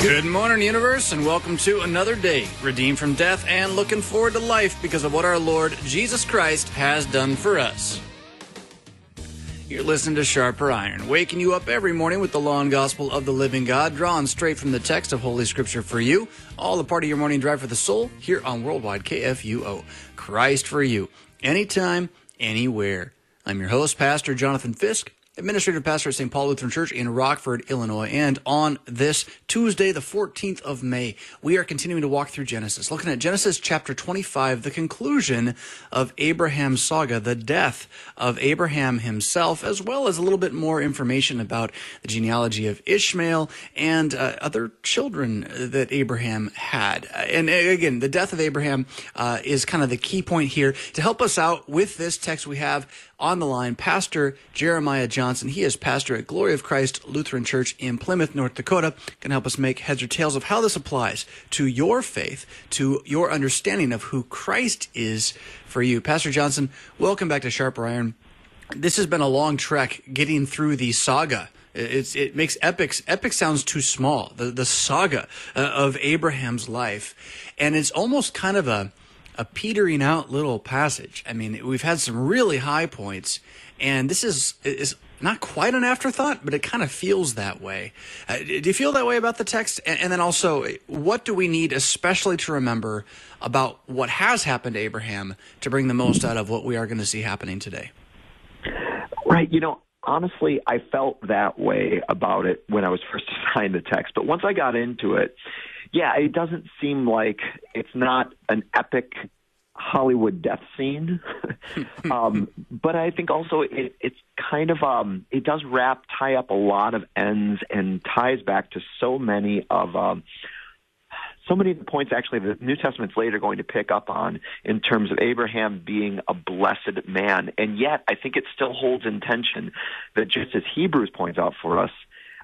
Good morning, universe, and welcome to another day, redeemed from death and looking forward to life because of what our Lord Jesus Christ has done for us. You're listening to Sharper Iron, waking you up every morning with the law and gospel of the living God, drawn straight from the text of Holy Scripture for you, all a part of your morning drive for the soul, here on Worldwide KFUO. Christ for you, anytime, anywhere. I'm your host, Pastor Jonathan Fisk, Administrative Pastor at St. Paul Lutheran Church in Rockford, Illinois. And on this Tuesday, the 14th of May, we are continuing to walk through Genesis, looking at Genesis chapter 25, the conclusion of Abraham's saga, the death of Abraham himself, as well as a little bit more information about the genealogy of Ishmael and other children that Abraham had. And again, the death of Abraham is kind of the key point here. To help us out with this text, we have on the line Pastor Jeremiah Johnson. He is pastor at Glory of Christ Lutheran Church in Plymouth, North Dakota. Can help us make heads or tails of how this applies to your faith, to your understanding of who Christ is for you. Pastor Johnson, welcome back to Sharper Iron. This has been a long trek getting through the saga. It makes epic sounds too small. The saga of Abraham's life, and it's almost kind of a petering out little passage. I mean, we've had some really high points, and this is not quite an afterthought, but it kind of feels that way. Do you feel that way about the text? And then also, what do we need especially to remember about what has happened to Abraham to bring the most out of what we are going to see happening today? Right. Honestly, I felt that way about it when I was first assigned the text. But once I got into it, yeah, it doesn't seem like it's not an epic Hollywood death scene. But I think also it's kind of, it does tie up a lot of ends and ties back to so many of the points actually the New Testament's later going to pick up on in terms of Abraham being a blessed man. And yet I think it still holds in tension that, just as Hebrews points out for us,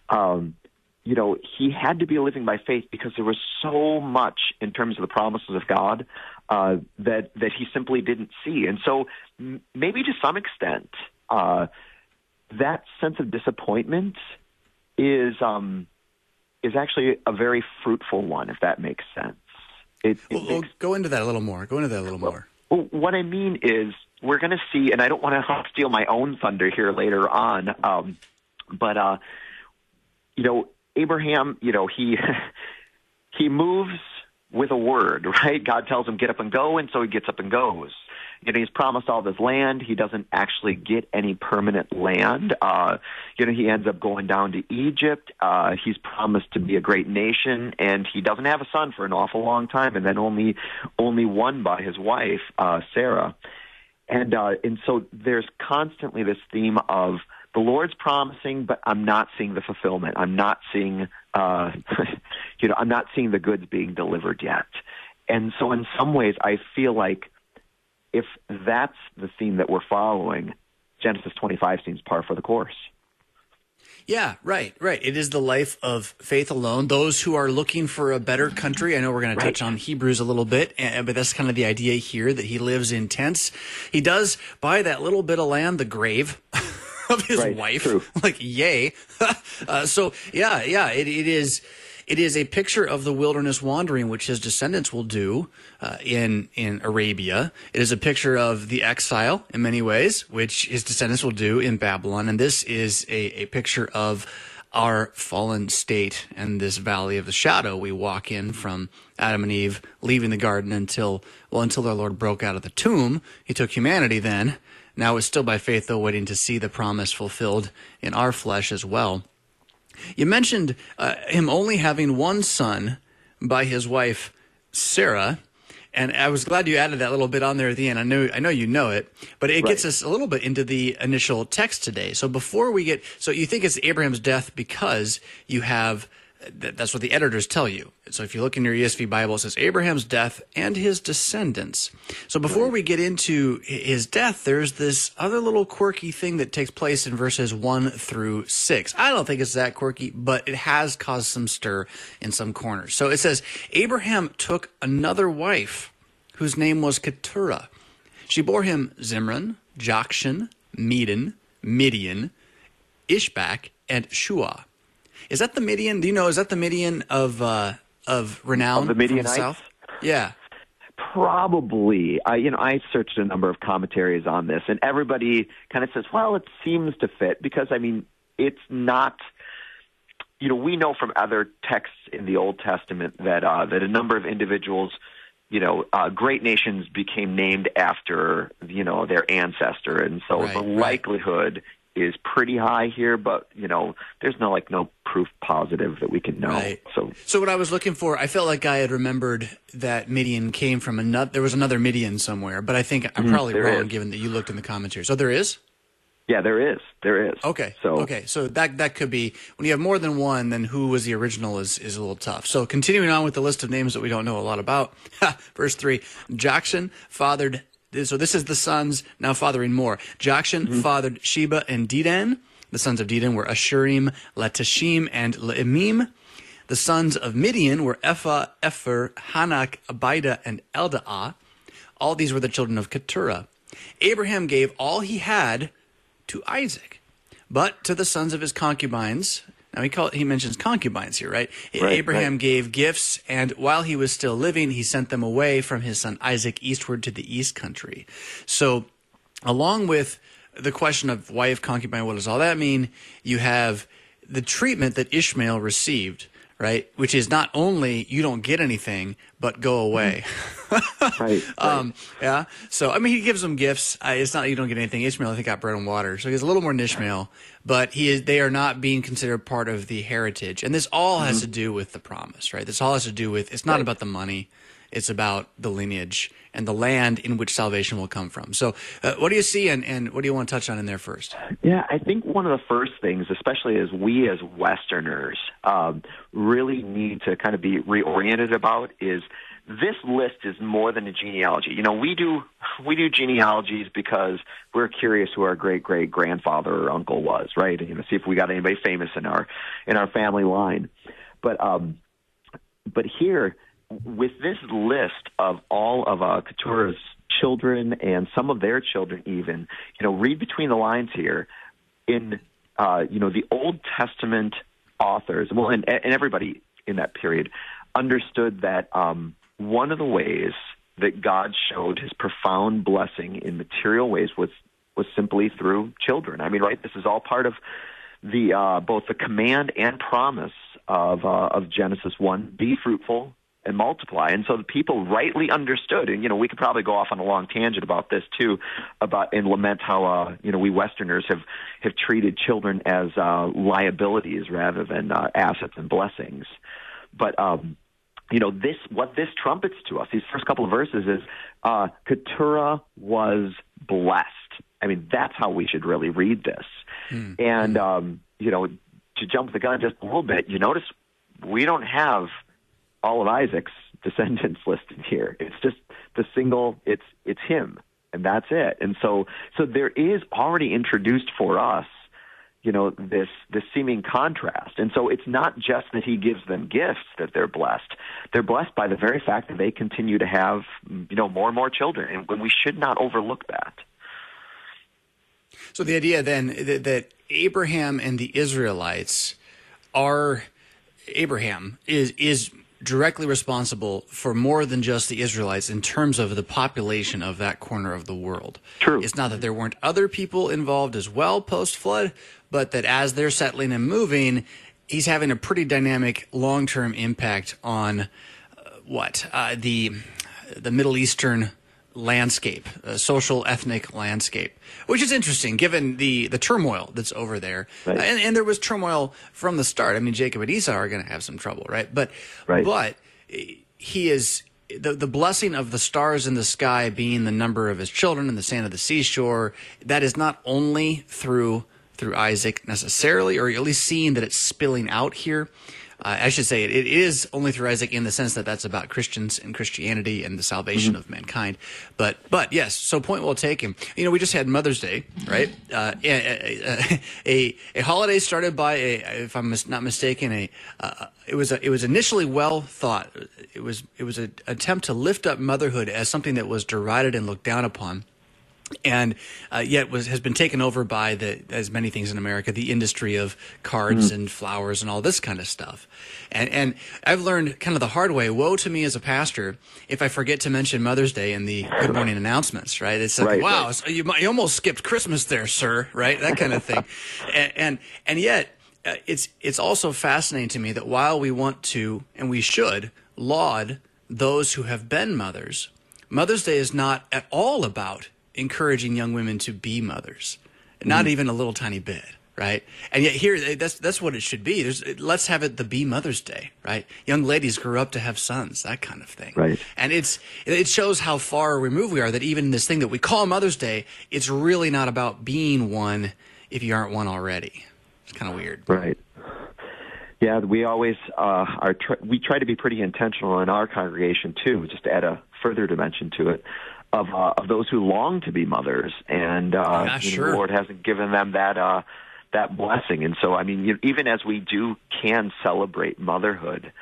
he had to be living by faith because there was so much in terms of the promises of God that he simply didn't see. And so maybe to some extent, that sense of disappointment is actually a very fruitful one, if that makes sense. Go into that a little more. More. Well, what I mean is we're going to see, and I don't want to steal my own thunder here later on, but Abraham, he moves with a word, right? God tells him, get up and go, and so he gets up and goes. He's promised all this land. He doesn't actually get any permanent land. He ends up going down to Egypt. He's promised to be a great nation, and he doesn't have a son for an awful long time, and then only one by his wife, Sarah. And so there's constantly this theme of the Lord's promising, but I'm not seeing the fulfillment. I'm not seeing, I'm not seeing the goods being delivered yet. And so in some ways, I feel like if that's the theme that we're following, Genesis 25 seems par for the course. Yeah, right. It is the life of faith alone. Those who are looking for a better country. I know we're going to touch on Hebrews a little bit, but that's kind of the idea here, that he lives in tents. He does buy that little bit of land, the grave of his wife. True. Like, yay. It is a picture of the wilderness wandering, which his descendants will do in Arabia. It is a picture of the exile in many ways, which his descendants will do in Babylon. And this is a picture of our fallen state and this valley of the shadow we walk in from Adam and Eve leaving the garden until their Lord broke out of the tomb. He took humanity then. Now it's still by faith, though, waiting to see the promise fulfilled in our flesh as well. You mentioned him only having one son by his wife, Sarah, and I was glad you added that little bit on there at the end. I know you know it, but it gets us a little bit into the initial text today. So so you think it's Abraham's death because you have That's what the editors tell you. So if you look in your ESV Bible, it says Abraham's death and his descendants. So before we get into his death, there's this other little quirky thing that takes place in verses 1 through 6. I don't think it's that quirky, but it has caused some stir in some corners. So it says, Abraham took another wife whose name was Keturah. She bore him Zimran, Jokshan, Medan, Midian, Ishbak, and Shua. Is that the Midian? Do you know? Is that the Midian of renown Of the Midianites? from the south? Yeah. Probably. I searched a number of commentaries on this, and everybody kind of says, well, it seems to fit because, I mean, it's not, we know from other texts in the Old Testament that a number of individuals, great nations became named after, their ancestor. And so the likelihood is pretty high here, but, there's no proof positive that we can know. Right. So what I was looking for, I felt like I had remembered that Midian came from there was another Midian somewhere, but I think I'm probably wrong given that you looked in the commentary. So there is? Yeah, there is. Okay. So that could be, when you have more than one, then who was the original is a little tough. So continuing on with the list of names that we don't know a lot about. Verse 3, Jokshan fathered, so this is the sons now fathering more. Jokshan fathered Sheba and Dedan. The sons of Dedan were Ashurim, Latashim, and Le'imim. The sons of Midian were Ephah, Epher, Hanak, Abida, and Eldaah. All these were the children of Keturah. Abraham gave all he had to Isaac, but to the sons of his concubines. Now he mentions concubines here, right? Abraham gave gifts, and while he was still living, he sent them away from his son Isaac eastward to the east country. So along with the question of wife, concubine, what does all that mean? You have the treatment that Ishmael received, right? Which is not only you don't get anything, but go away. Right. Yeah. So, I mean, he gives them gifts. It's not that you don't get anything. Ishmael, I think, got bread and water. So he's a little more than Ishmael, but they are not being considered part of the heritage. And this all has to do with the promise, right? This all has to do with, it's not about the money. It's about the lineage and the land in which salvation will come from. So what do you see, and what do you want to touch on in there first? Yeah, I think one of the first things, especially as we as Westerners really need to kind of be reoriented about, is this list is more than a genealogy. We do genealogies because we're curious who our great-great-grandfather or uncle was, right? See if we got anybody famous in our family line. But here, with this list of all of Keturah's children and some of their children even, read between the lines here. In, the Old Testament authors, and everybody in that period understood that one of the ways that God showed his profound blessing in material ways was simply through children. I mean, right? This is all part of the both the command and promise of Genesis 1, be fruitful and multiply. And so the people rightly understood, and we could probably go off on a long tangent about this too, and lament how we Westerners have treated children as liabilities rather than assets and blessings. But what this trumpets to us, these first couple of verses, is Keturah was blessed. I mean, that's how we should really read this. And to jump the gun just a little bit, you notice we don't have all of Isaac's descendants listed here. It's just the single, it's him, and that's it. And so there is already introduced for us, this seeming contrast. And so it's not just that he gives them gifts that they're blessed. They're blessed by the very fact that they continue to have, more and more children, and we should not overlook that. So the idea then that Abraham and the Israelites Abraham is directly responsible for more than just the Israelites in terms of the population of that corner of the world. True. It's not that there weren't other people involved as well post-flood, but that as they're settling and moving, he's having a pretty dynamic long-term impact on the Middle Eastern landscape, social ethnic landscape, which is interesting given the turmoil that's over there. Right. And there was turmoil from the start. I mean, Jacob and Esau are going to have some trouble, right? But he is the blessing of the stars in the sky being the number of his children and the sand of the seashore. That is not only through Isaac necessarily, or at least seeing that it's spilling out here. I should say it is only through Isaac in the sense that that's about Christians and Christianity and the salvation of mankind. But yes, so point well taken. We just had Mother's Day, right? A holiday started by if I'm not mistaken, it was initially well thought. It was an attempt to lift up motherhood as something that was derided and looked down upon. and yet has been taken over by as many things in America, the industry of cards and flowers and all this kind of stuff. And I've learned kind of the hard way, woe to me as a pastor if I forget to mention Mother's Day in the Good Morning announcements, right? It's like, wow, right. So you almost skipped Christmas there, sir, right? That kind of thing. and yet it's also fascinating to me that while we want to, and we should, laud those who have been mothers, Mother's Day is not at all about encouraging young women to be mothers, not even a little tiny bit, right? And yet here, that's what it should be. Let's have it the Be Mother's Day, right? Young ladies grew up to have sons, that kind of thing. Right. And it shows how far removed we are, that even in this thing that we call Mother's Day, it's really not about being one if you aren't one already. It's kind of weird. Right. Yeah, we always we try to be pretty intentional in our congregation too, just to add a further dimension to it, of those who long to be mothers, and sure. The Lord hasn't given them that blessing. And so, I mean, even as we can celebrate motherhood,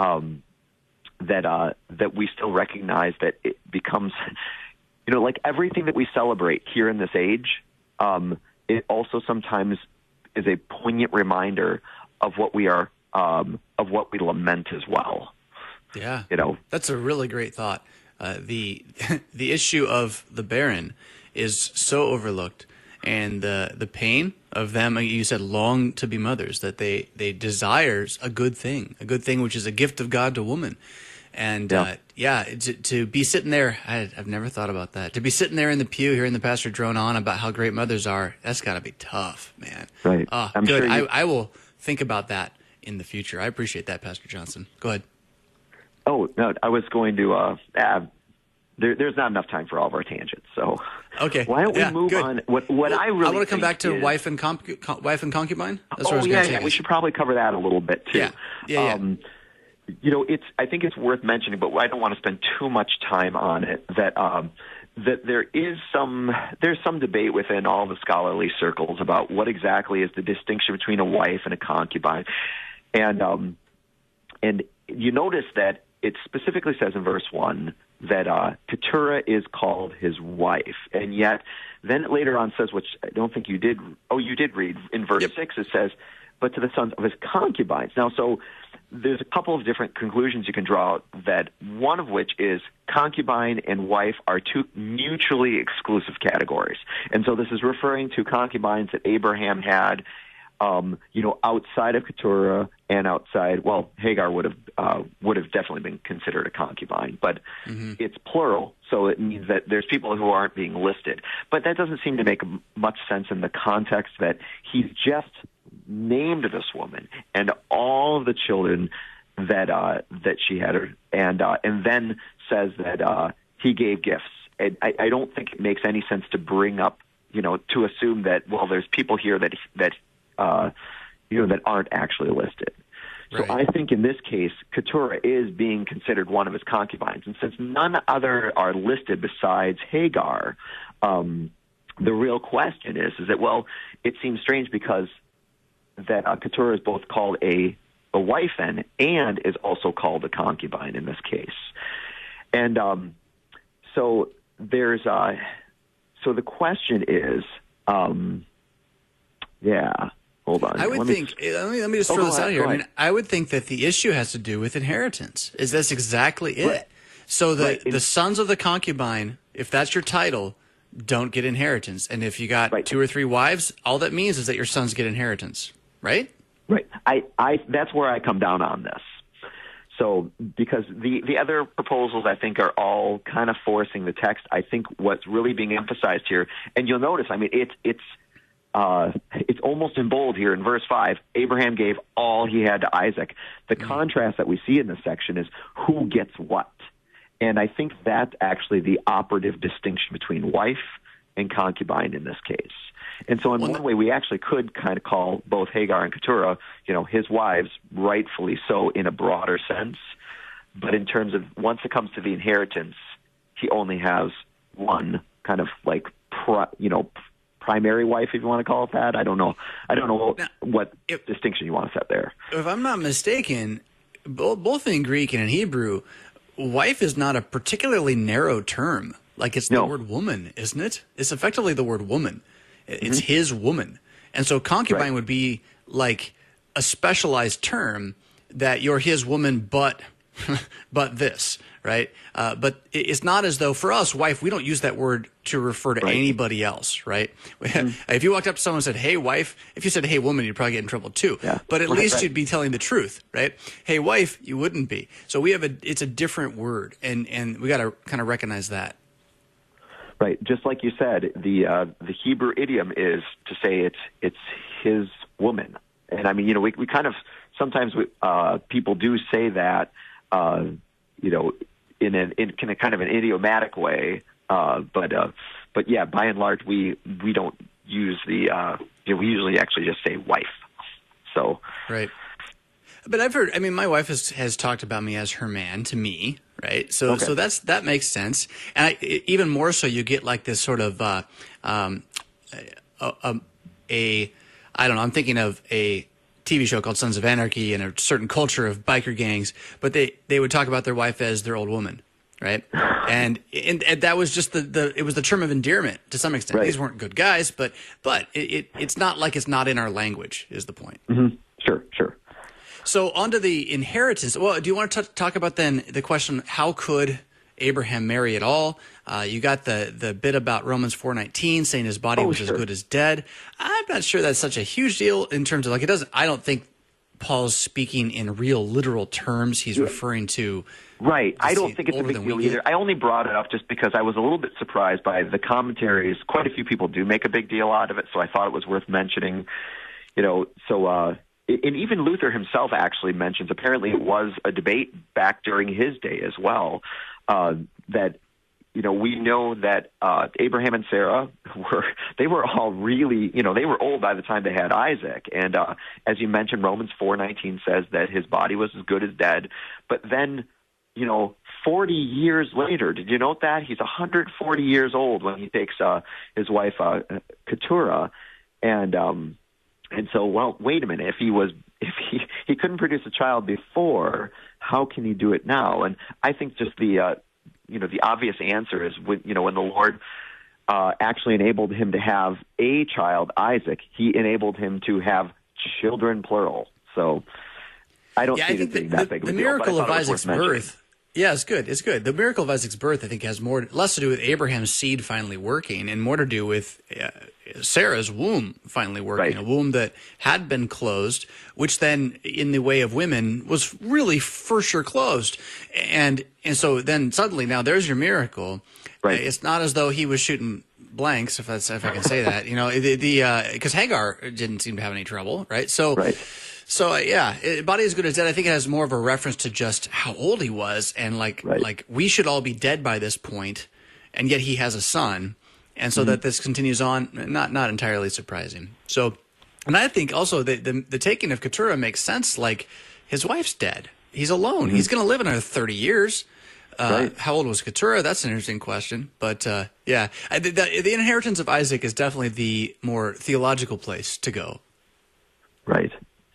that we still recognize that it becomes, like everything that we celebrate here in this age, it also sometimes is a poignant reminder of what we are, of what we lament as well. Yeah, that's a really great thought. The issue of the barren is so overlooked, and the pain of them. You said long to be mothers, that they desire a good thing which is a gift of God to woman. And to be sitting there, I've never thought about that. To be sitting there in the pew hearing the pastor drone on about how great mothers are, that's got to be tough, man. Right. I'm good. Sure I will think about that in the future. I appreciate that, Pastor Johnson. Go ahead. Oh, no, I was going to there's not enough time for all of our tangents, so okay. Why don't we move good. on? What I really I want to come back to wife and concubine. That's what I was going to say. We should probably cover that a little bit too. Yeah. I think it's worth mentioning, but I don't want to spend too much time on it. That there's some debate within all the scholarly circles about what exactly is the distinction between a wife and a concubine, and you notice that it specifically says in verse 1 that Keturah is called his wife, and yet then it later on says, which I don't think you did. Oh, you did read in verse 6. It says, "But to the sons of his concubines." Now, so there's a couple of different conclusions you can draw out. That one of which is concubine and wife are two mutually exclusive categories, and so this is referring to concubines that Abraham had, outside of Keturah and outside. Well, Hagar would have definitely been considered a concubine, but it's plural, so it means that there's people who aren't being listed. But that doesn't seem to make much sense in the context that he's just named this woman and all of the children that she had, and then says that he gave gifts. And I don't think it makes any sense to bring up, to assume that there's people here that aren't actually listed. Right. So I think in this case, Keturah is being considered one of his concubines, and since none other are listed besides Hagar, the real question is that it seems strange because that Keturah is both called a wife and is also called a concubine in this case. And so there's so the question is, hold on. I would think. Let me just throw this out here. I mean, I would think that the issue has to do with inheritance. That's exactly it. Right. So the sons of the concubine, if that's your title, don't get inheritance. And if you got 2 or 3 wives, all that means is that your sons get inheritance. Right? Right. I that's where I come down on this. So because the other proposals I think are all kind of forcing the text. I think what's really being emphasized here, and you'll notice, I mean, it's almost in bold here in verse 5. Abraham gave all he had to Isaac. The contrast that we see in this section is who gets what. And I think that's actually the operative distinction between wife and concubine in this case. And so in one way, we actually could kind of call both Hagar and Keturah, his wives, rightfully so in a broader sense. But in terms of once it comes to the inheritance, he only has one kind of like, primary wife, if you want to call it that. I don't know what distinction you want to set there. If I'm not mistaken, both in Greek and in Hebrew, wife is not a particularly narrow term. like it's No. the word woman, isn't it? It's effectively the word woman. It's Mm-hmm. his woman. And so concubine Right. would be like a specialized term that you're his woman, but but this, right? But it's not as though for us, wife, we don't use that word to refer to Right. anybody else, right? If you walked up to someone and said, hey, wife, if you said, hey, woman, you'd probably get in trouble too. Yeah. But at Right, least right. you'd be telling the truth, right? Hey, wife, you wouldn't be. So it's a different word, and we got to kind of recognize that. Right, just like you said, the Hebrew idiom is to say it's his woman, and I mean, we kind of sometimes people do say that, in a kind of an idiomatic way, but yeah, by and large, we don't use we usually actually just say wife. So Right. But I've heard, I mean, my wife has talked about me as her man to me, right? So Okay. so that makes sense. And even more so, you get like this sort of I don't know, I'm thinking of a TV show called Sons of Anarchy and a certain culture of biker gangs, but they would talk about their wife as their old woman, right? And that was just it was the term of endearment to some extent. Right. These weren't good guys, but it's not like it's not in our language is the point. Mm-hmm. Sure. So on to the inheritance. Well, do you want to talk about then the question, how could Abraham marry at all? You got the bit about Romans 4:19 saying his body was sure. as good as dead. I'm not sure that's such a huge deal in terms of like it doesn't. I don't think Paul's speaking in real literal terms. He's referring to Right. I don't see think it's a older big than deal we either. get. I only brought it up just because I was a little bit surprised by the commentaries. Quite a few people do make a big deal out of it, so I thought it was worth mentioning. And even Luther himself actually mentions, apparently it was a debate back during his day as well, that, we know that Abraham and Sarah were all really, they were old by the time they had Isaac. And as you mentioned, Romans 4:19 says that his body was as good as dead. But then, 40 years later, did you note that? He's 140 years old when he takes his wife, Keturah, and so, well, wait a minute. If he couldn't produce a child before, how can he do it now? And I think just the obvious answer is when the Lord actually enabled him to have a child, Isaac, he enabled him to have children, plural. So I don't see it as being that big of a the deal. miracle but I of thought it was Isaac's worth mentioning. birth. Yeah, it's good. It's good. The miracle of Isaac's birth, I think, has less to do with Abraham's seed finally working and more to do with Sarah's womb finally working, Right. a womb that had been closed, which then, in the way of women, was really for sure closed. And so then suddenly, now there's your miracle. Right. It's not as though he was shooting blanks, if I can say that. Because Hagar didn't seem to have any trouble, right? So. Right. So body as good as dead. I think it has more of a reference to just how old he was, and like we should all be dead by this point, and yet he has a son, and so that this continues on. Not entirely surprising. So, and I think also the taking of Keturah makes sense. Like his wife's dead, he's alone. He's going to live another 30 years. Right. How old was Keturah? That's an interesting question. But the inheritance of Isaac is definitely the more theological place to go. Right.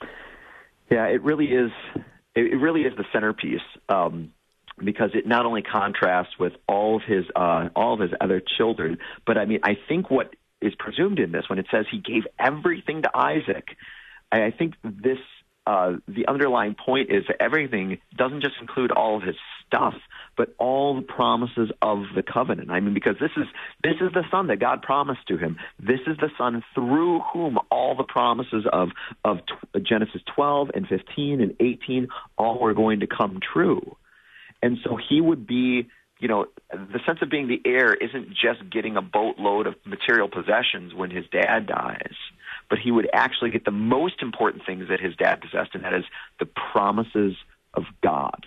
Yeah, it really is. It really is the centerpiece because it not only contrasts with all of his other children, but I mean, I think what is presumed in this when it says he gave everything to Isaac, I think this the underlying point is that everything doesn't just include all of his stuff, but all the promises of the covenant. I mean, because this is the son that God promised to him. This is the son through whom all the promises of Genesis 12 and 15 and 18 all were going to come true. And so he would be, the sense of being the heir isn't just getting a boatload of material possessions when his dad dies, but he would actually get the most important things that his dad possessed, and that is the promises of God.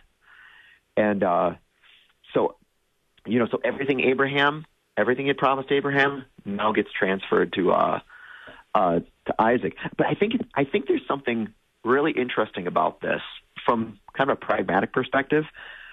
And so everything he had promised Abraham now gets transferred to Isaac. But I think there's something really interesting about this from kind of a pragmatic perspective.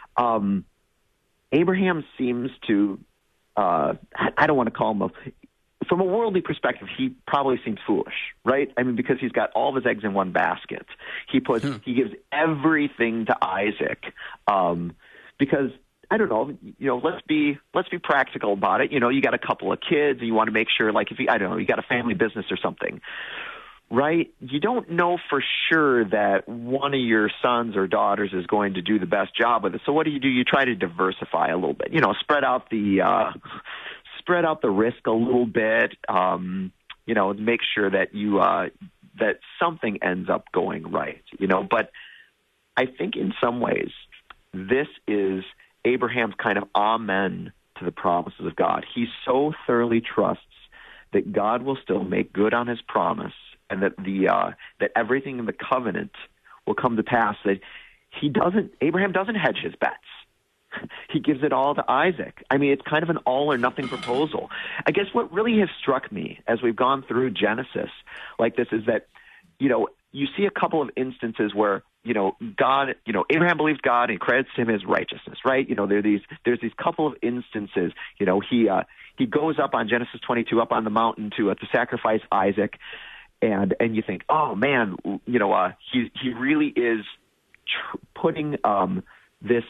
Abraham seems to, I don't want to call him from a worldly perspective, he probably seems foolish, right? I mean, because he's got all of his eggs in one basket. He gives everything to Isaac, because I don't know, let's be practical about it. You got a couple of kids and you want to make sure, like, if you got a family business or something, right? You don't know for sure that one of your sons or daughters is going to do the best job with it. So what do? You try to diversify a little bit, spread out the risk a little bit, make sure that that something ends up going right, but I think in some ways this is Abraham's kind of amen to the promises of God. He so thoroughly trusts that God will still make good on his promise, and that that everything in the covenant will come to pass, that Abraham doesn't hedge his bets. He gives it all to Isaac. I mean, it's kind of an all or nothing proposal. I guess what really has struck me as we've gone through Genesis like this is that, you see a couple of instances where, God, Abraham believes God and credits him as righteousness, right? There's these couple of instances, he goes up on Genesis 22, up on the mountain to sacrifice Isaac. And you think, oh man, he really is putting this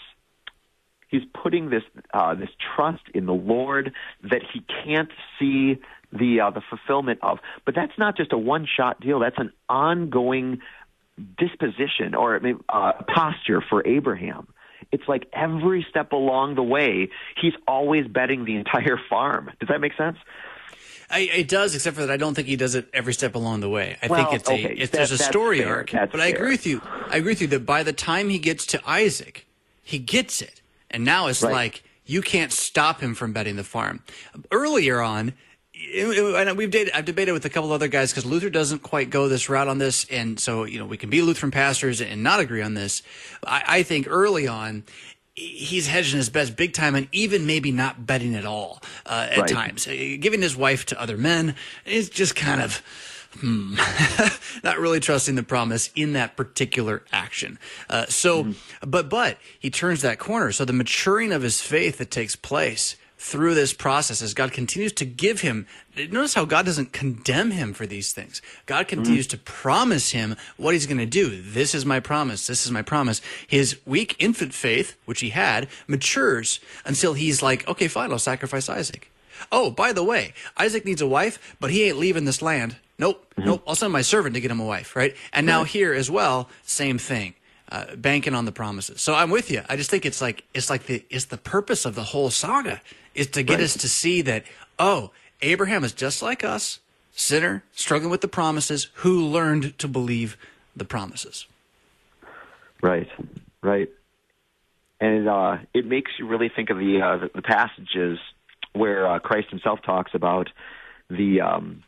trust in the Lord that he can't see the fulfillment of. But that's not just a one-shot deal. That's an ongoing disposition or posture for Abraham. It's like every step along the way, he's always betting the entire farm. Does that make sense? It does, except for that I don't think he does it every step along the way. I think there's a story arc. But I agree with you. I agree with you that by the time he gets to Isaac, he gets it. And now it's like you can't stop him from betting the farm. Earlier on, and I've debated with a couple other guys because Luther doesn't quite go this route on this, and so we can be Lutheran pastors and not agree on this. I think early on, he's hedging his bets big time, and even maybe not betting at all at times. Giving his wife to other men is just kind of not really trusting the promise in that particular action. But he turns that corner. So the maturing of his faith that takes place through this process as God continues to give him. Notice how God doesn't condemn him for these things. God continues to promise him what he's going to do. This is my promise. This is my promise. His weak infant faith, which he had, matures until he's like, okay, fine, I'll sacrifice Isaac. Oh, by the way, Isaac needs a wife, but he ain't leaving this land. Nope. I'll send my servant to get him a wife, right? And now here as well, same thing. Banking on the promises. So I'm with you. I just think it's the purpose of the whole saga is to get us to see that, Abraham is just like us, sinner, struggling with the promises, who learned to believe the promises. Right. And it makes you really think of the passages where Christ himself talks about the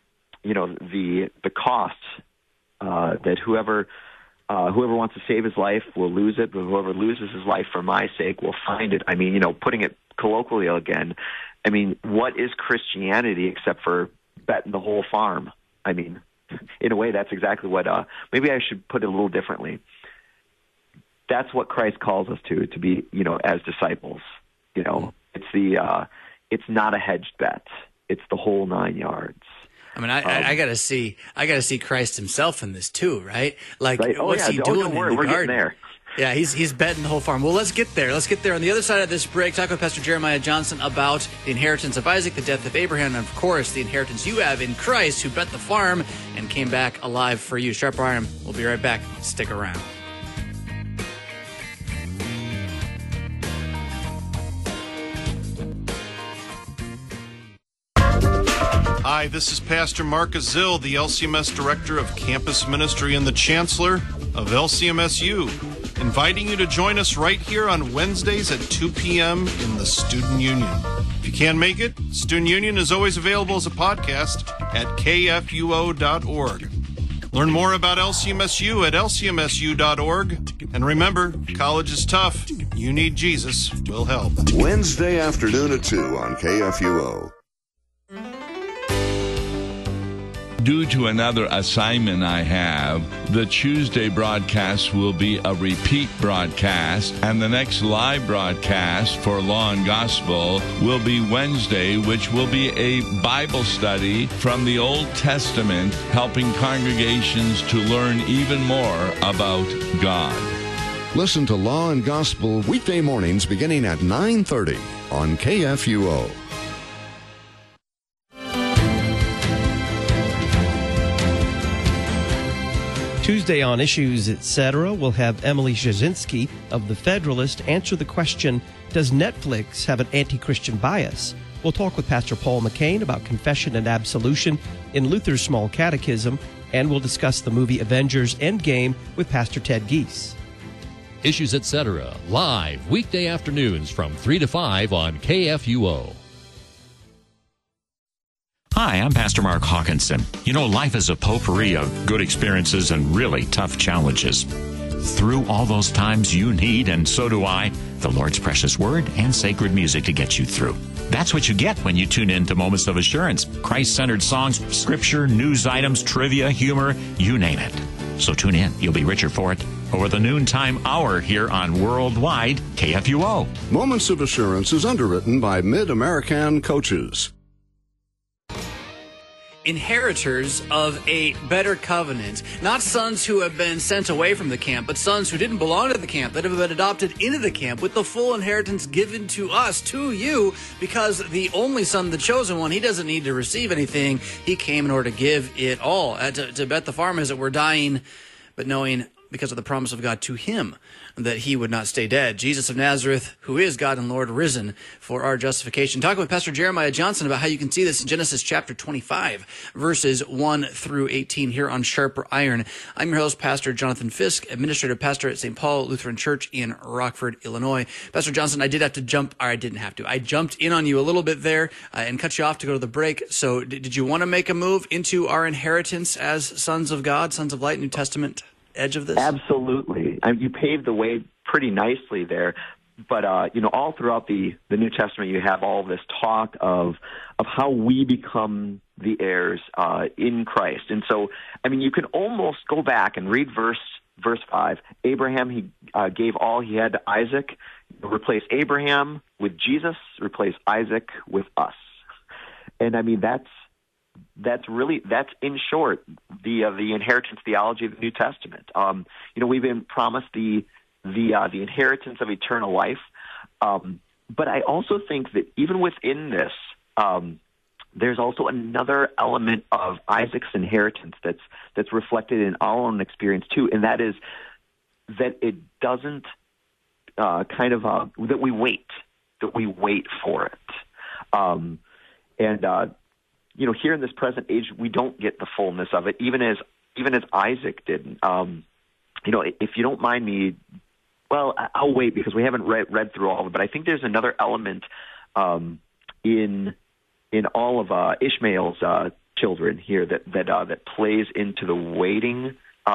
cost that whoever wants to save his life will lose it, but whoever loses his life for my sake will find it. I mean, putting it colloquially again, I mean, what is Christianity except for betting the whole farm? I mean, in a way, that's exactly what, maybe I should put it a little differently. That's what Christ calls us to be, as disciples. It's not a hedged bet. It's the whole 9 yards. I mean, I gotta see Christ himself in this too, right? Like, what's he doing in the garden? We're getting there. Yeah, he's betting the whole farm. Well, let's get there. Let's get there. On the other side of this break, talk with Pastor Jeremiah Johnson about the inheritance of Isaac, the death of Abraham, and of course, the inheritance you have in Christ, who bet the farm and came back alive for you. Sharper Iron. We'll be right back. Stick around. Hi, this is Pastor Mark Azil, the LCMS Director of Campus Ministry and the Chancellor of LCMSU, inviting you to join us right here on Wednesdays at 2 p.m. in the Student Union. If you can't make it, Student Union is always available as a podcast at kfuo.org. Learn more about LCMSU at lcmsu.org. And remember, college is tough. You need Jesus. We'll help. Wednesday afternoon at 2 on KFUO. Due to another assignment I have, the Tuesday broadcast will be a repeat broadcast, and the next live broadcast for Law and Gospel will be Wednesday, which will be a Bible study from the Old Testament, helping congregations to learn even more about God. Listen to Law and Gospel weekday mornings beginning at 9:30 on KFUO. Tuesday on Issues, Etc., we'll have Emily Jasinski of The Federalist answer the question, does Netflix have an anti-Christian bias? We'll talk with Pastor Paul McCain about confession and absolution in Luther's Small Catechism, and we'll discuss the movie Avengers Endgame with Pastor Ted Geese. Issues, Etc., live weekday afternoons from 3 to 5 on KFUO. Hi, I'm Pastor Mark Hawkinson. You know, life is a potpourri of good experiences and really tough challenges. Through all those times, you need, and so do I, the Lord's precious word and sacred music to get you through. That's what you get when you tune in to Moments of Assurance. Christ-centered songs, scripture, news items, trivia, humor, you name it. So tune in. You'll be richer for it over the noontime hour here on Worldwide KFUO. Moments of Assurance is underwritten by Mid-American Coaches. Inheritors of a better covenant, not sons who have been sent away from the camp, but sons who didn't belong to the camp, that have been adopted into the camp with the full inheritance given to us, to you, because the only son, the chosen one, he doesn't need to receive anything. He came in order to give it all. To bet the farm is that we're dying, but knowing because of the promise of God to him that he would not stay dead. Jesus of Nazareth, who is God and Lord, risen for our justification. Talking with Pastor Jeremiah Johnson about how you can see this in Genesis chapter 25, verses 1 through 18 here on Sharper Iron. I'm your host, Pastor Jonathan Fisk, administrative pastor at St. Paul Lutheran Church in Rockford, Illinois. Pastor Johnson, I jumped in on you a little bit there and cut you off to go to the break. So did you want to make a move into our inheritance as sons of God, sons of light, New Testament edge of this? Absolutely. You paved the way pretty nicely there. But, all throughout the New Testament, you have all this talk of how we become the heirs in Christ. And so, you can almost go back and read verse 5. Abraham, he gave all he had to Isaac. Replace Abraham with Jesus, replace Isaac with us. And, that's in short the inheritance theology of the New Testament. We've been promised the inheritance of eternal life, but I also think that even within this, there's also another element of Isaac's inheritance that's reflected in our own experience too, and that is that it doesn't that we wait for it, here in this present age, we don't get the fullness of it, even as Isaac didn't. If you don't mind me, well, I'll wait because we haven't read through all of it. But I think there's another element in all of Ishmael's children here that plays into the waiting.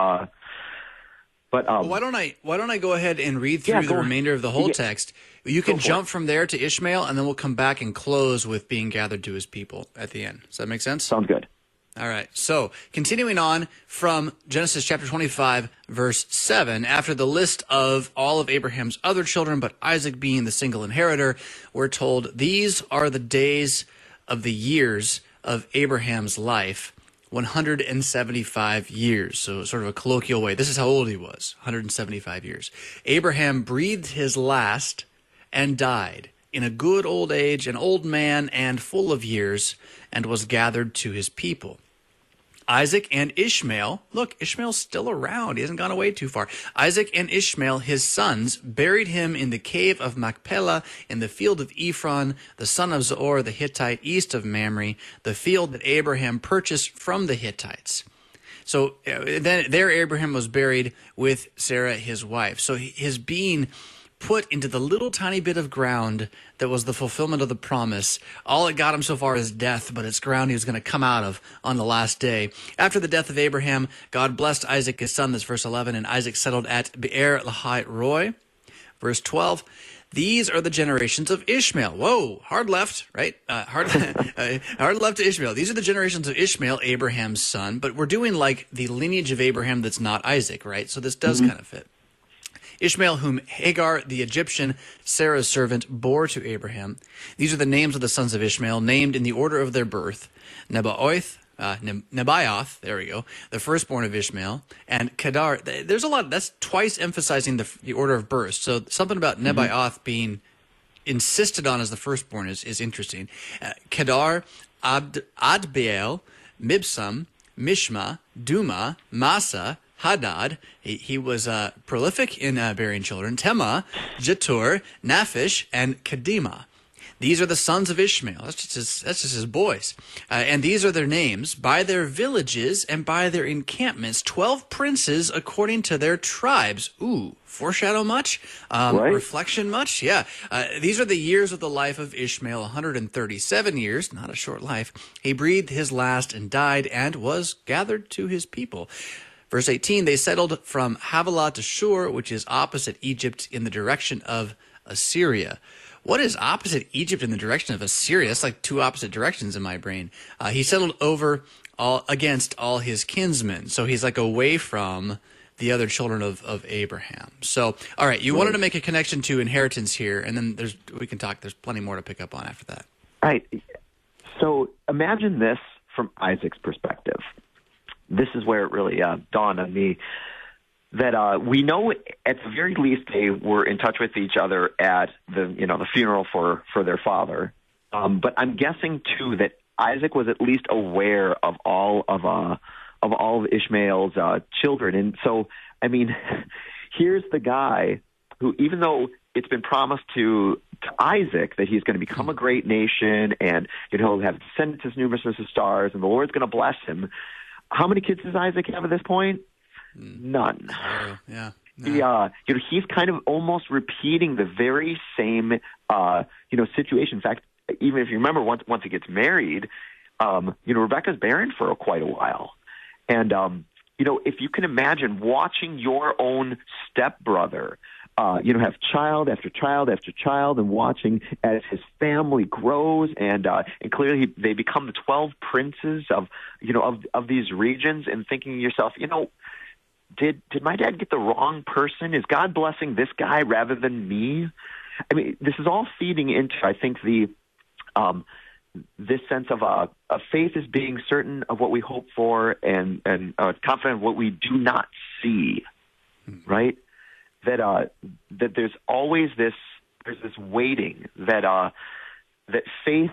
Why don't I go ahead and read through the remainder of the whole text? You can jump from there to Ishmael, and then we'll come back and close with being gathered to his people at the end. Does that make sense? Sounds good. All right. So continuing on from Genesis chapter 25, verse 7, after the list of all of Abraham's other children, but Isaac being the single inheritor, we're told these are the days of the years of Abraham's life. 175 years, so sort of a colloquial way. This is how old he was, 175 years. Abraham breathed his last and died in a good old age, an old man and full of years, and was gathered to his people. Isaac and Ishmael, look, Ishmael's still around. He hasn't gone away too far. Isaac and Ishmael, his sons, buried him in the cave of Machpelah in the field of Ephron, the son of Zohar the Hittite, east of Mamre, the field that Abraham purchased from the Hittites. So then there Abraham was buried with Sarah, his wife. So his being put into the little tiny bit of ground that was the fulfillment of the promise. All it got him so far is death, but it's ground he was going to come out of on the last day. After the death of Abraham, God blessed Isaac, his son. That's verse 11. And Isaac settled at Be'er Lahai Roi. Verse 12. These are the generations of Ishmael. Whoa, hard left, right? Hard left to Ishmael. These are the generations of Ishmael, Abraham's son. But we're doing like the lineage of Abraham that's not Isaac, right? So this does kind of fit. Ishmael, whom Hagar the Egyptian, Sarah's servant, bore to Abraham. These are the names of the sons of Ishmael, named in the order of their birth: Nebaioth, Nebaioth, there we go, the firstborn of Ishmael, and Kedar. There's a lot. That's twice emphasizing the order of birth. So something about Nebaioth being insisted on as the firstborn is interesting. Kedar, Adbeel, Mibsam, Mishma, Duma, Massa, Hadad. He was prolific in bearing children. Tema, Jetur, Naphish, and Kedema. These are the sons of Ishmael. That's just his boys. And these are their names, by their villages and by their encampments, 12 princes according to their tribes. Ooh, foreshadow much? Right. Reflection much? Yeah. These are the years of the life of Ishmael, 137 years, not a short life. He breathed his last and died and was gathered to his people. Verse 18, they settled from Havilah to Shur, which is opposite Egypt in the direction of Assyria. What is opposite Egypt in the direction of Assyria? That's like two opposite directions in my brain. He settled over against all his kinsmen. So he's like away from the other children of Abraham. So, all right, you wanted to make a connection to inheritance here, and then we can talk. There's plenty more to pick up on after that. Right. So imagine this from Isaac's perspective. This is where it really dawned on me that we know at the very least they were in touch with each other at the funeral for their father. But I'm guessing too that Isaac was at least aware of all of Ishmael's children. And so, I mean, here's the guy who, even though it's been promised to Isaac that he's going to become a great nation and he'll have descendants as numerous as the stars and the Lord's going to bless him. How many kids does Isaac have at this point? None. Yeah. No. He's kind of almost repeating the very same, situation. In fact, even if you remember, once he gets married, Rebecca's barren for quite a while. And, if you can imagine watching your own stepbrother, have child after child after child and watching as his family grows and clearly they become the 12 princes of these regions and thinking to yourself, did my dad get the wrong person? Is God blessing this guy rather than me? I mean, this is all feeding into, I think, this sense of faith as being certain of what we hope for and confident of what we do not see, right? That there's always this waiting that faith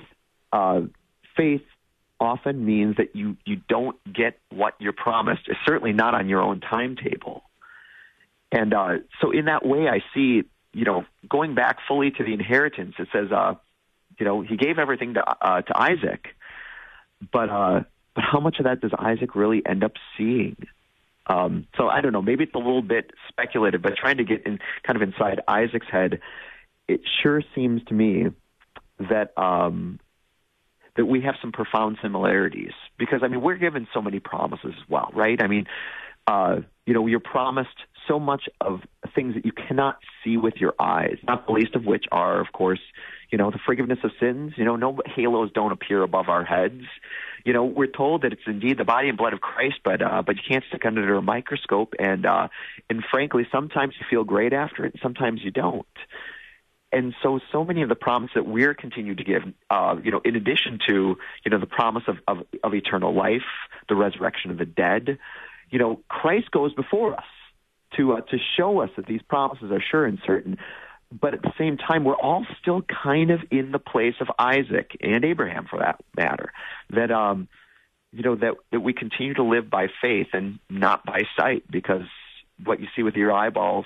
often means that you don't get what you're promised, certainly not on your own timetable. And so in that way, I see, going back fully to the inheritance, it says, he gave everything to Isaac, but how much of that does Isaac really end up seeing? So I don't know, maybe it's a little bit speculative, but trying to get in kind of inside Isaac's head, it sure seems to me that that we have some profound similarities because, I mean, we're given so many promises as well, right? I mean, you're promised so much of things that you cannot see with your eyes, not the least of which are, of course, the forgiveness of sins. No halos don't appear above our heads. We're told that it's indeed the body and blood of Christ, but you can't stick under a microscope. And frankly, sometimes you feel great after it, and sometimes you don't. And so many of the promises that we're continued to give, in addition to, the promise of eternal life, the resurrection of the dead, Christ goes before us to show us that these promises are sure and certain. But at the same time, we're all still kind of in the place of Isaac and Abraham, for that matter, that that we continue to live by faith and not by sight, because what you see with your eyeballs,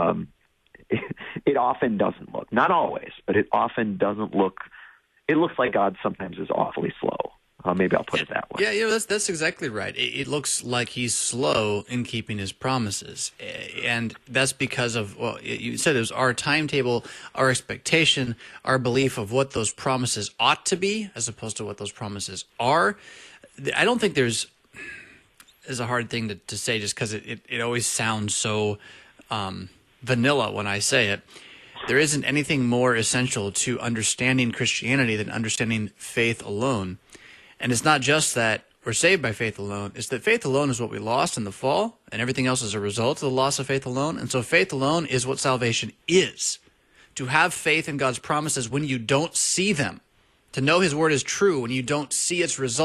it often doesn't look, not always, but it often doesn't look. It looks like God sometimes is awfully slow. Maybe I'll put it that way. Yeah, that's exactly right. It looks like he's slow in keeping his promises, and that's because of, well, you said it was our timetable, our expectation, our belief of what those promises ought to be, as opposed to what those promises are. I don't think is a hard thing to say, just because it always sounds so vanilla when I say it. There isn't anything more essential to understanding Christianity than understanding faith alone. And it's not just that we're saved by faith alone. It's that faith alone is what we lost in the fall, and everything else is a result of the loss of faith alone. And so faith alone is what salvation is. To have faith in God's promises when you don't see them. To know his word is true when you don't see its results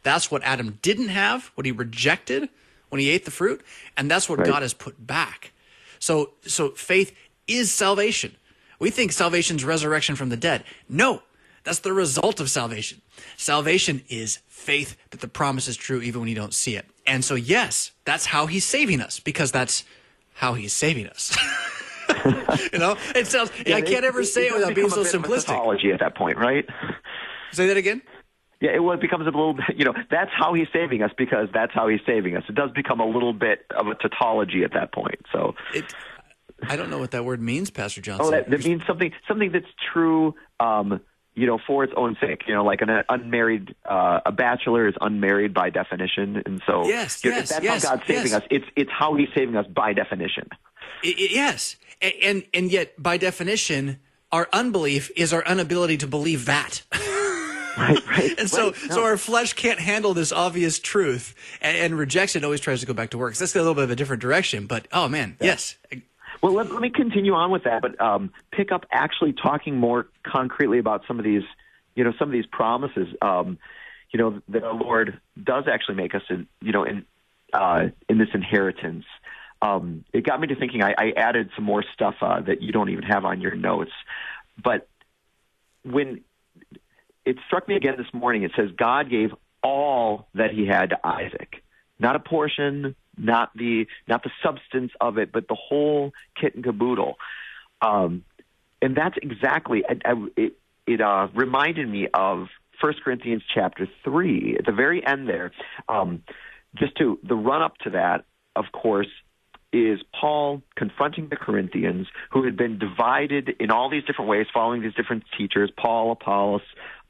That's what Adam didn't have, what he rejected when he ate the fruit, and that's what God has put back. So faith is salvation. We think salvation's resurrection from the dead. No, that's the result of salvation. Salvation is faith that the promise is true even when you don't see it. And so, yes, that's how he's saving us, because that's how he's saving us. It sounds, I can't ever say it without being so simplistic. Mythology at that point, right? Say that again? Yeah, it becomes a little bit, that's how he's saving us, because that's how he's saving us. It does become a little bit of a tautology at that point. So I don't know what that word means, Pastor Johnson. That means something that's true, for its own sake. Like an unmarried, a bachelor is unmarried by definition, and so if that's how God's saving us. It's how He's saving us by definition. Yes, and yet by definition, our unbelief is our inability to believe that. Right. And so our flesh can't handle this obvious truth, and rejection always tries to go back to works. That's a little bit of a different direction, but yes. Well, let me continue on with that, but pick up actually talking more concretely about some of these promises. That our Lord does actually make us in this inheritance. It got me to thinking. I added some more stuff that you don't even have on your notes, but when it struck me again this morning, it says God gave all that He had to Isaac, not a portion, not the substance of it, but the whole kit and caboodle. And that's exactly it. Reminded me of 1 Corinthians chapter 3 at the very end there. Just to the run up to that, of course, is Paul confronting the Corinthians who had been divided in all these different ways, following these different teachers, Paul, Apollos,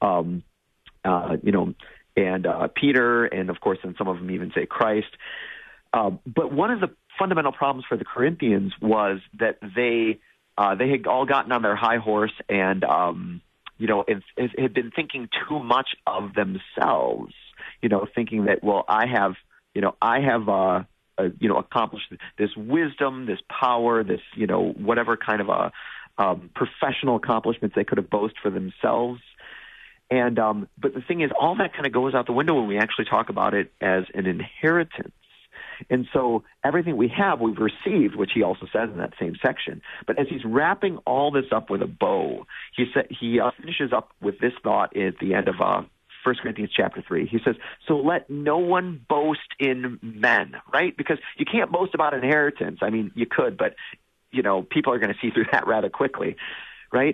and Peter, and of course, and some of them even say Christ. But one of the fundamental problems for the Corinthians was that they had all gotten on their high horse and had been thinking too much of themselves. Thinking that, well, I have accomplished this wisdom, this power, this whatever kind of professional accomplishments they could have boasted for themselves. And but the thing is, all that kind of goes out the window when we actually talk about it as an inheritance. And so everything we have, we've received, which he also says in that same section. But as he's wrapping all this up with a bow, he finishes up with this thought at the end of 1 Corinthians chapter 3. He says, so let no one boast in men, right? Because you can't boast about inheritance. I mean, you could, but, people are going to see through that rather quickly, right?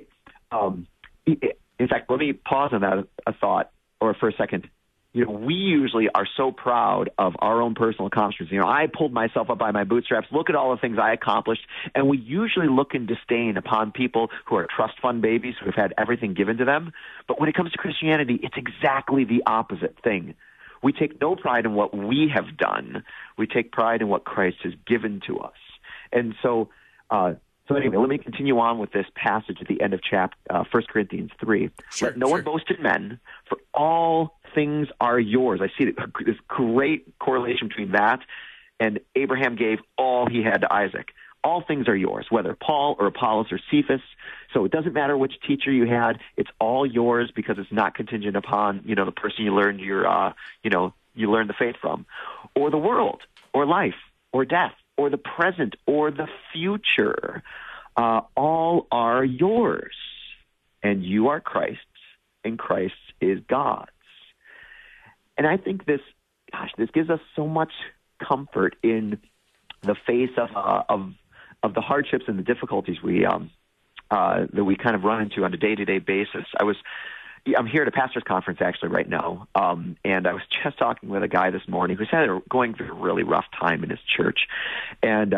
In fact, let me pause on that for a second. We usually are so proud of our own personal accomplishments. I pulled myself up by my bootstraps. Look at all the things I accomplished. And we usually look in disdain upon people who are trust fund babies who have had everything given to them. But when it comes to Christianity, it's exactly the opposite thing. We take no pride in what we have done. We take pride in what Christ has given to us. And so anyway, let me continue on with this passage at the end of 1 Corinthians 3. Sure, Let no one boast in men, for all things are yours. I see this great correlation between that and Abraham gave all he had to Isaac. All things are yours, whether Paul or Apollos or Cephas. So it doesn't matter which teacher you had. It's all yours because it's not contingent upon, the person you learned you learned the faith from, or the world, or life, or death, or the present, or the future. All are yours, and you are Christ's, and Christ is God's. And I think this gives us so much comfort in the face of the hardships and the difficulties that we kind of run into on a day-to-day basis. I'm here at a pastor's conference actually right now, and I was just talking with a guy this morning who's going through a really rough time in his church, and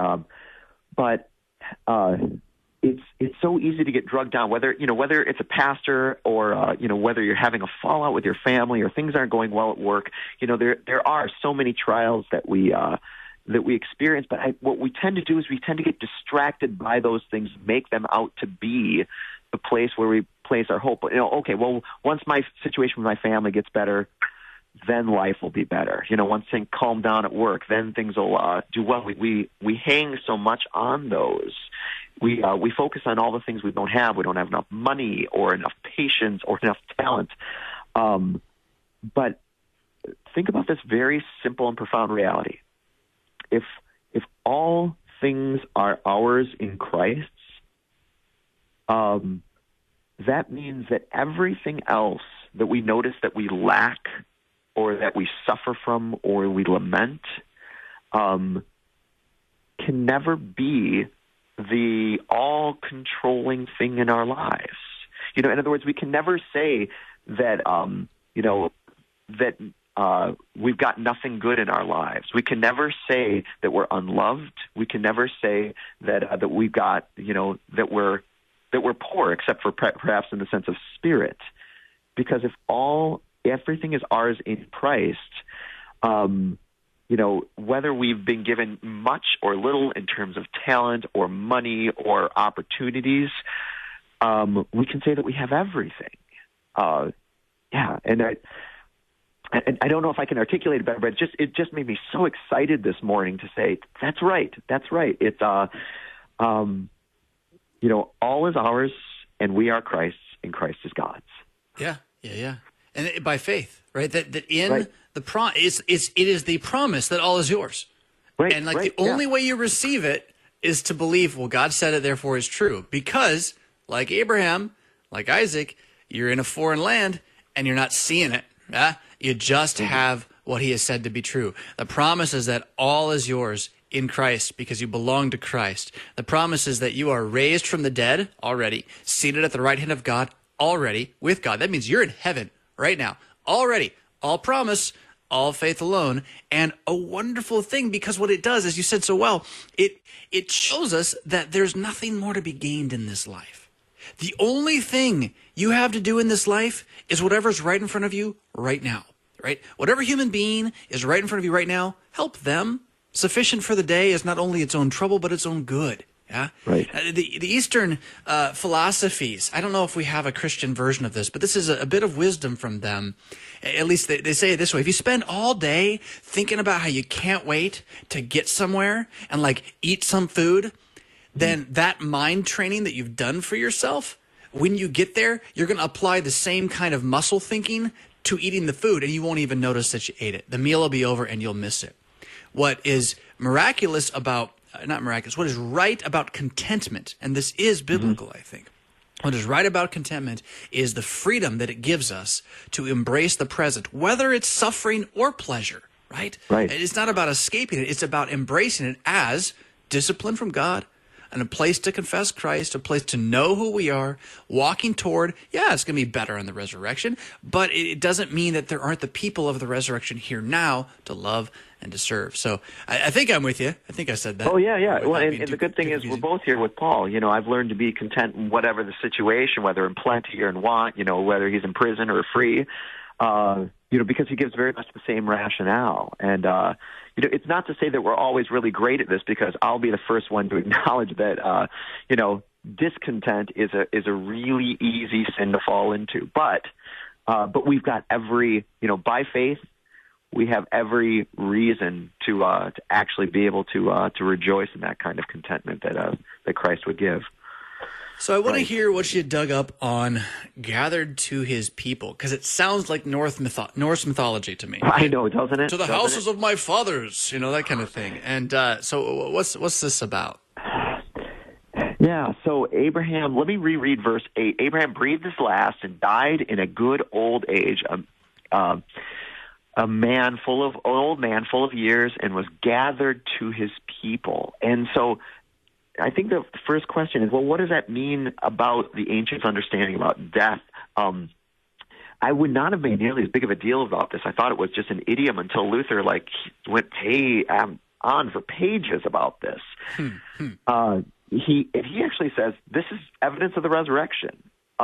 it's so easy to get drugged down, whether it's a pastor or whether you're having a fallout with your family or things aren't going well at work. There are so many trials that we experience, but what we tend to do is we tend to get distracted by those things, make them out to be the place where we place our hope. Once my situation with my family gets better, then life will be better. Once things calm down at work, then things will do well. We hang so much on those. We focus on all the things we don't have. We don't have enough money or enough patience or enough talent. But think about this very simple and profound reality. If all things are ours in Christ, that means that everything else that we notice that we lack or that we suffer from or we lament can never be the all-controlling thing in our lives. In other words, we can never say that, we've got nothing good in our lives. We can never say that we're unloved. We can never say that we've got, that we're poor, except for perhaps in the sense of spirit. Because if everything is ours in Christ, whether we've been given much or little in terms of talent or money or opportunities, we can say that we have everything. And I don't know if I can articulate it better, but it just made me so excited this morning to say, that's right. It's, all is ours, and we are Christ's, and Christ is God's. Yeah. And by faith, right? That in the it is the promise that all is yours. Right. And the only way you receive it is to believe, well, God said it, therefore it's true. Because, like Abraham, like Isaac, you're in a foreign land and you're not seeing it. You just have what he has said to be true. The promise is that all is yours in Christ because you belong to Christ. The promise is that you are raised from the dead already, seated at the right hand of God already with God. That means you're in heaven right now already. All promise, all faith alone, and a wonderful thing because what it does, as you said so well, it shows us that there's nothing more to be gained in this life. The only thing you have to do in this life is whatever's right in front of you right now, right? Whatever human being is right in front of you right now, help them. Sufficient for the day is not only its own trouble, but its own good. Yeah, right. The Eastern philosophies, I don't know if we have a Christian version of this, but this is a bit of wisdom from them. At least they say it this way. If you spend all day thinking about how you can't wait to get somewhere and eat some food, then that mind training that you've done for yourself, when you get there, you're going to apply the same kind of muscle thinking to eating the food, and you won't even notice that you ate it. The meal will be over, and you'll miss it. What is miraculous about not miraculous, what is right about contentment, and this is biblical, I think. What is right about contentment is the freedom that it gives us to embrace the present, whether it's suffering or pleasure, right? It's not about escaping it. It's about embracing it as discipline from God and a place to confess Christ, a place to know who we are, walking toward, it's going to be better on the resurrection, but it doesn't mean that there aren't the people of the resurrection here now to love and to serve. So I think I'm with you. I think I said that. Oh, yeah. Well, and the good thing is we're both here with Paul. I've learned to be content in whatever the situation, whether in plenty or in want, whether he's in prison or free, because he gives very much the same rationale. And, it's not to say that we're always really great at this, because I'll be the first one to acknowledge that, discontent is a really easy sin to fall into. But we've got by faith, we have every reason to actually be able to rejoice in that kind of contentment that Christ would give. So I want to hear what you dug up on gathered to his people, because it sounds like Norse mythology to me. I know, doesn't it? To the houses of my fathers, that kind of thing. And so what's this about? Yeah, so Abraham, let me reread verse 8. Abraham breathed his last and died in a good old age, an old man full of years, and was gathered to his people. And so I think the first question is, well, what does that mean about the ancients' understanding about death? I would not have made nearly as big of a deal about this. I thought it was just an idiom until Luther went on for pages about this. He actually says this is evidence of the resurrection.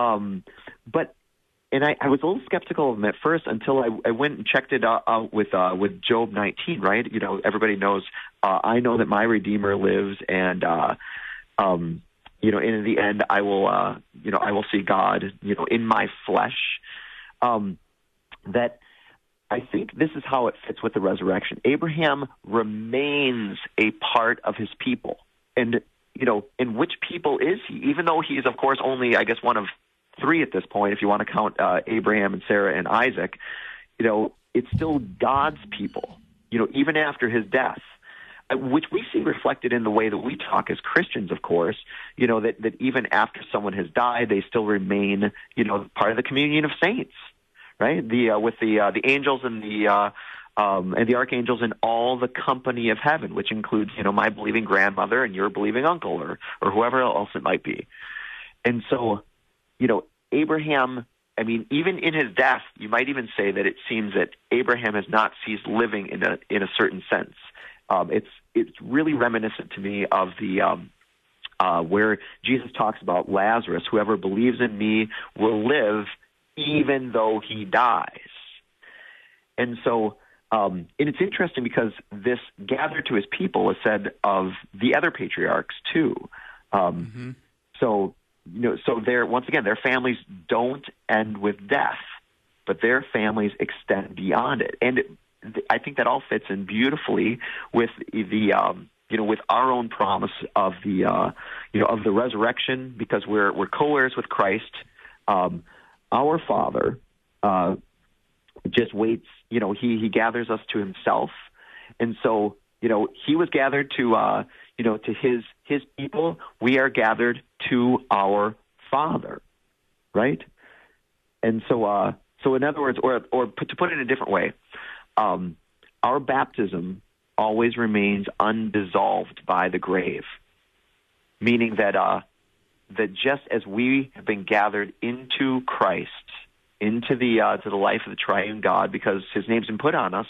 And I was a little skeptical of him at first until I went and checked it out with Job 19, right? Everybody knows, I know that my Redeemer lives, and in the end I will see God, in my flesh. That I think this is how it fits with the resurrection. Abraham remains a part of his people, and in which people is he? Even though he is, of course, only, I guess, one of three at this point, if you want to count Abraham and Sarah and Isaac, it's still God's people, even after his death, which we see reflected in the way that we talk as Christians, of course, that even after someone has died, they still remain, part of the communion of saints, right? With the angels and the archangels and all the company of heaven, which includes, my believing grandmother and your believing uncle or whoever else it might be. And so, Abraham, even in his death, you might even say that it seems that Abraham has not ceased living in a certain sense. It's really reminiscent to me of the where Jesus talks about Lazarus, whoever believes in me will live even though he dies. And so, and it's interesting because this gathered to his people is said of the other patriarchs too. So, so once again, their families don't end with death, but their families extend beyond it. And I think that all fits in beautifully with with our own promise of the of the resurrection, because we're co-heirs with Christ. Our Father just waits. He gathers us to himself, and so he was gathered to to his people. We are gathered to our Father, right? And so in other words, or to put it in a different way, our baptism always remains undissolved by the grave, meaning that just as we have been gathered into Christ, into the life of the triune God, because his name's been put on us,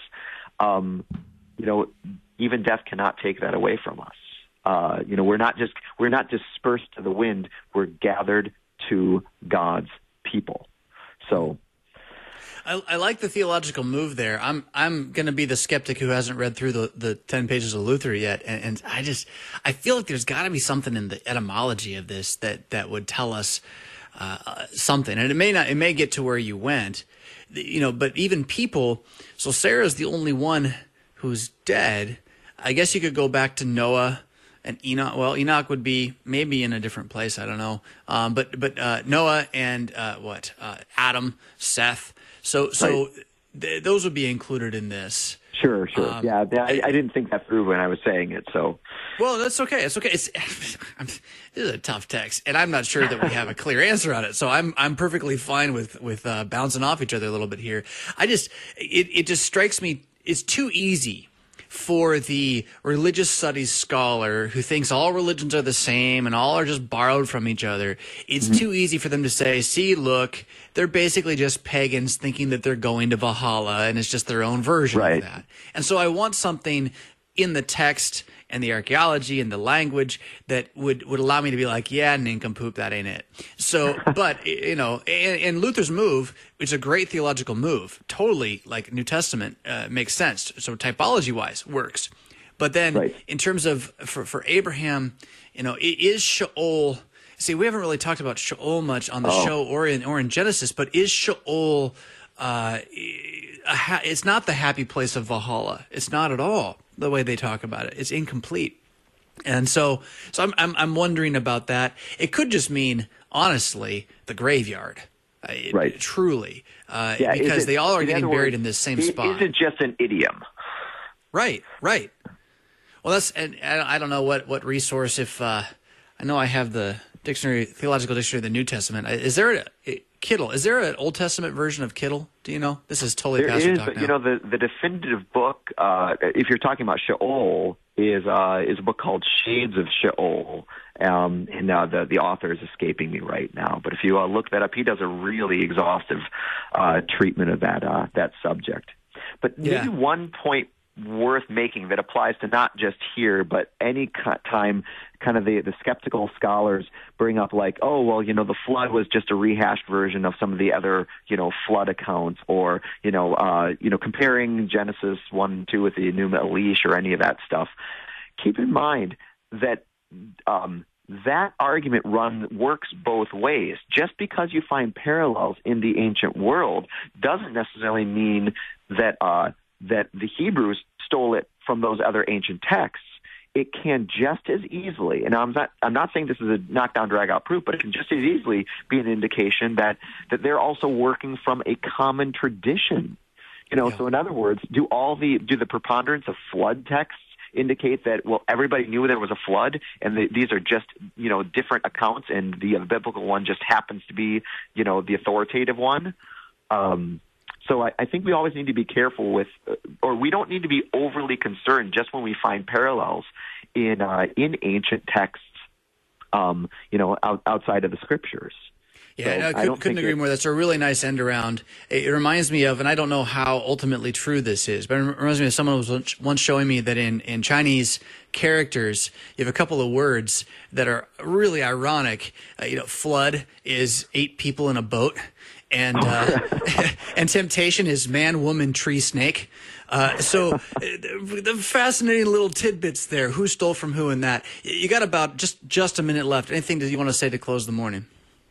even death cannot take that away from us. We're not dispersed to the wind. We're gathered to God's people. So, I like the theological move there. I'm going to be the skeptic who hasn't read through the 10 pages of Luther yet, and I feel like there's got to be something in the etymology of this that would tell us something. And it may get to where you went, but even people. So Sarah's the only one who's dead. I guess you could go back to Noah and Enoch. Well, Enoch would be maybe in a different place. I don't know. But Noah and Adam, Seth. So those would be included in this. Sure. I didn't think that through when I was saying it. So, well, that's okay. It's okay. This is a tough text, and I'm not sure that we have a clear answer on it. So I'm perfectly fine with bouncing off each other a little bit here. It just strikes me it's too easy for the religious studies scholar who thinks all religions are the same and all are just borrowed from each other. It's too easy for them to say, see, look, they're basically just pagans thinking that they're going to Valhalla and it's just their own version of that. And so I want something in the text and the archaeology and the language that would allow me to be like, yeah, nincompoop, that ain't it. So, but, and Luther's move, it's a great theological move. Totally, like New Testament makes sense. So typology-wise, works. But then in terms of, for Abraham, is Sheol, see, we haven't really talked about Sheol much on the show or in Genesis, but is Sheol, it's not the happy place of Valhalla. It's not at all. The way they talk about it, it's incomplete, and so I'm wondering about that. It could just mean, honestly, the graveyard, truly, because they all are getting buried in this same spot. Is it just an idiom? Right. Well, and I don't know what resource. If I know I have the theological dictionary of the New Testament. Is there Kittle? Is there an Old Testament version of Kittle? Do you know? This is totally pastor talk now. The definitive book, if you're talking about Sheol, is a book called Shades of Sheol, and the author is escaping me right now. But if you look that up, he does a really exhaustive treatment of that subject. But maybe one point worth making that applies to not just here, but any time kind of the skeptical scholars bring up like, the flood was just a rehashed version of some of the other, flood accounts, or, comparing Genesis 1 and 2 with the Enuma Elish or any of that stuff. Keep in mind that that argument works both ways. Just because you find parallels in the ancient world doesn't necessarily mean that that the Hebrews stole it from those other ancient texts. It can just as easily, and I'm not saying this is a knockdown, drag-out proof, but it can just as easily be an indication that they're also working from a common tradition. So in other words, do the preponderance of flood texts indicate that, well, everybody knew there was a flood, and these are just, different accounts, and the biblical one just happens to be, the authoritative one? So I think we always need to be careful with, or we don't need to be overly concerned just when we find parallels in ancient texts, outside of the scriptures. Yeah, so I couldn't agree more. That's a really nice end around. It reminds me of, and I don't know how ultimately true this is, but it reminds me of someone was once showing me that in Chinese characters, you have a couple of words that are really ironic. Flood is 8 people in a boat, and and temptation is man, woman, tree, snake. So the fascinating little tidbits there. Who stole from who in that? You got about just a minute left. Anything that you want to say to close the morning?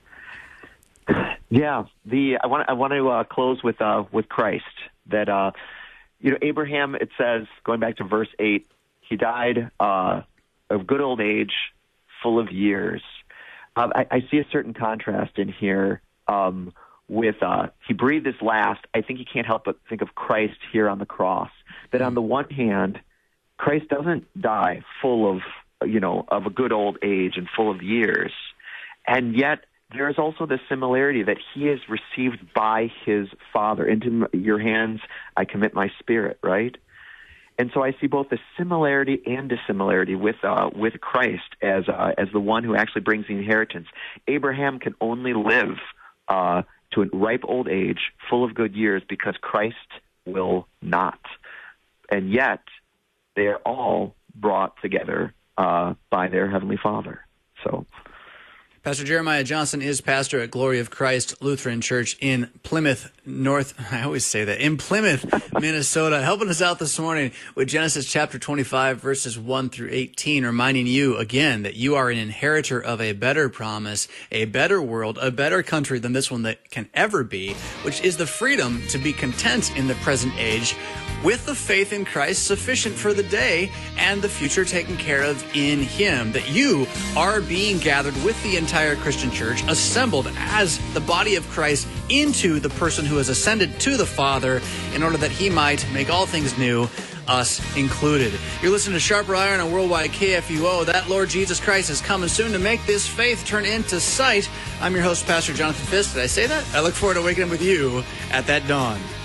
Yeah, I want to close with Christ. That Abraham, it says, going back to verse 8, he died of good old age, full of years. I see a certain contrast in here with he breathed his last. I think you can't help but think of Christ here on the cross. That on the one hand, Christ doesn't die full of of a good old age and full of years, and yet there is also the similarity that he is received by his Father. Into your hands I commit my spirit, right? And so I see both the similarity and dissimilarity with Christ as the one who actually brings the inheritance. Abraham can only live to a ripe old age, full of good years, because Christ will not. And yet they are all brought together by their Heavenly Father. So Pastor Jeremiah Johnson is pastor at Glory of Christ Lutheran Church in Plymouth, in Plymouth, Minnesota, helping us out this morning with Genesis chapter 25, verses 1 through 18, reminding you again that you are an inheritor of a better promise, a better world, a better country than this one that can ever be, which is the freedom to be content in the present age with the faith in Christ sufficient for the day and the future taken care of in Him, that you are being gathered with the entire Christian church, assembled as the body of Christ into the person who has ascended to the Father in order that He might make all things new, us included. You're listening to Sharper Iron on Worldwide KFUO. That Lord Jesus Christ is coming soon to make this faith turn into sight. I'm your host, Pastor Jonathan Fisk. Did I say that? I look forward to waking up with you at that dawn.